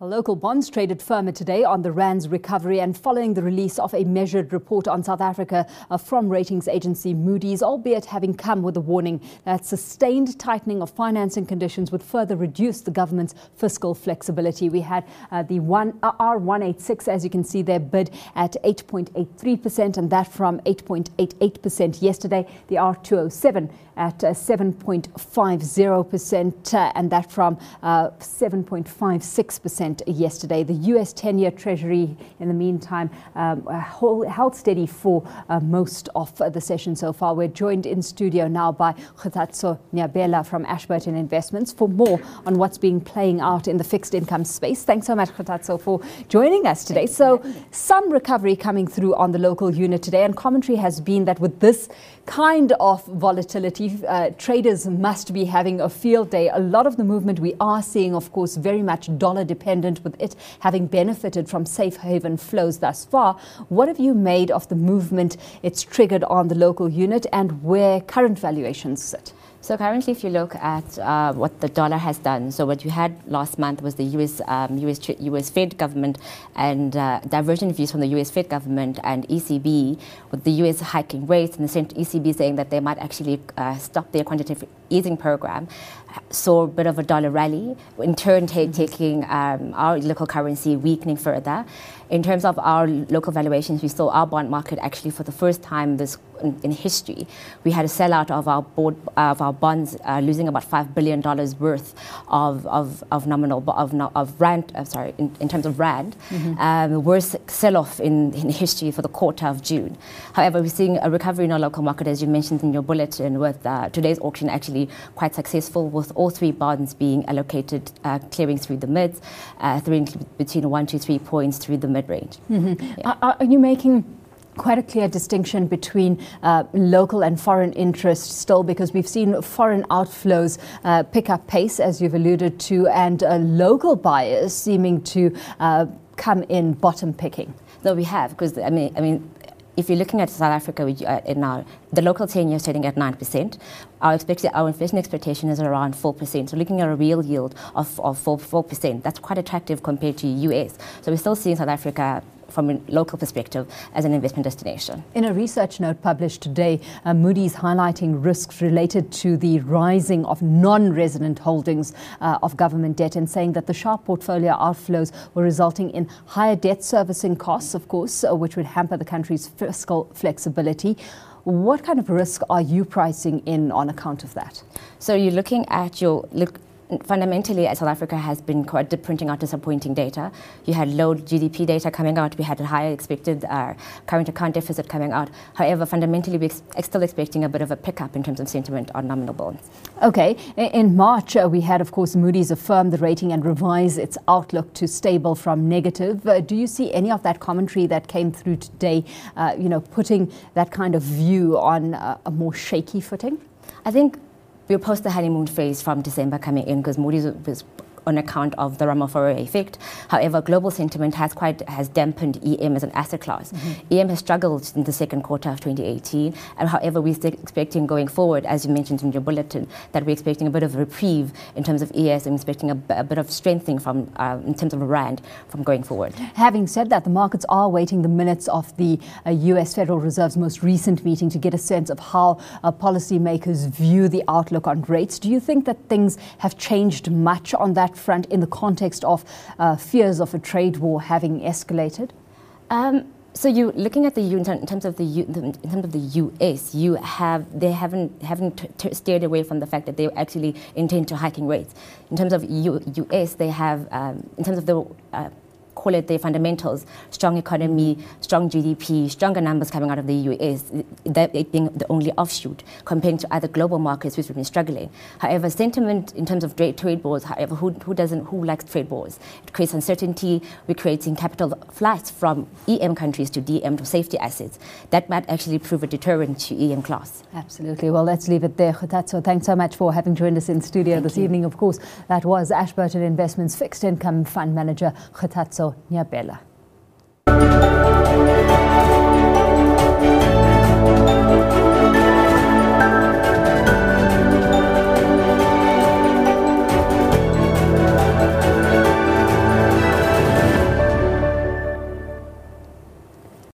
Local bonds traded firmer today on the rand's recovery and following the release of a measured report on South Africa from ratings agency Moody's, albeit having come with a warning that sustained tightening of financing conditions would further reduce the government's fiscal flexibility. We had the R186, as you can see there, bid at 8.83%, and that from 8.88% yesterday. The R207 at 7.50%, and that from 7.56% yesterday. The US 10-year Treasury, in the meantime, held steady for most of the session so far. We're joined in studio now by Kgathatso Nyabela from Ashburton Investments for more on what's been playing out in the fixed income space. Thanks so much, Kgathatso, for joining us today. So some recovery coming through on the local unit today, and commentary has been that with this kind of volatility, traders must be having a field day. A lot of the movement we are seeing, of course, very much dollar dependent, with it having benefited from safe haven flows thus far. What have you made of the movement it's triggered on the local unit and where current valuations sit? So currently, if you look at what the dollar has done, so what you had last month was the US Fed government and divergent views from the US Fed government and ECB, with the US hiking rates and the ECB saying that they might actually stop their quantitative easing program. Saw a bit of a dollar rally, in turn taking our local currency weakening further. In terms of our local valuations, we saw our bond market actually for the first time in history. We had a sellout of our bonds, losing about $5 billion worth of nominal of rand. In terms of rand, worst sell-off in history for the quarter of June. However, we're seeing a recovery in our local market, as you mentioned in your bulletin, with today's auction actually quite successful, with all three bonds being allocated, clearing through the mids, between 1 to 3 points through the mid-range. Yeah. Are you making quite a clear distinction between local and foreign interest still, because we've seen foreign outflows pick up pace, as you've alluded to, and local buyers seeming to come in bottom picking? No, we have, because I mean, if you're looking at South Africa, the local 10-year is trading at 9%. Our inflation expectation is around 4%. So looking at a real yield of 4%, that's quite attractive compared to US. So we're still seeing South Africa from a local perspective as an investment destination. In a research note published today, Moody's highlighting risks related to the rising of non-resident holdings of government debt, and saying that the sharp portfolio outflows were resulting in higher debt servicing costs, of course, which would hamper the country's fiscal flexibility. What kind of risk are you pricing in on account of that? So you're looking at fundamentally, South Africa has been printing out disappointing data. You had low GDP data coming out. We had a higher expected current account deficit coming out. However, fundamentally, we're still expecting a bit of a pickup in terms of sentiment on nominal bonds. Okay. In March, we had, of course, Moody's affirm the rating and revise its outlook to stable from negative. Do you see any of that commentary that came through today, putting that kind of view on a more shaky footing? I think we'll post the honeymoon phase from December coming in, because Moody's was on account of the Ramaphosa effect. However, global sentiment has dampened EM as an asset class. EM has struggled in the second quarter of 2018, and however, we're expecting going forward, as you mentioned in your bulletin, that we're expecting a bit of a reprieve in terms of ES, and expecting a bit of strengthening from in terms of a rand from going forward. Having said that, the markets are awaiting the minutes of the US Federal Reserve's most recent meeting to get a sense of how policymakers view the outlook on rates. Do you think that things have changed much on that front in the context of fears of a trade war having escalated? So you looking at in terms of the US, they haven't steered away from the fact that they actually intend to hiking rates. In terms of US, they have in terms of the call it their fundamentals, strong economy, strong GDP, stronger numbers coming out of the US, that being the only offshoot compared to other global markets which have been struggling. However, sentiment in terms of trade wars, however, who likes trade wars? It creates uncertainty. We're creating capital flights from EM countries to DM to safety assets. That might actually prove a deterrent to EM class. Absolutely. Well, let's leave it there. Kgathatso, thanks so much for having joined us in studio this evening. Of course, that was Ashburton Investments Fixed Income Fund Manager Kgathatso Nyabela.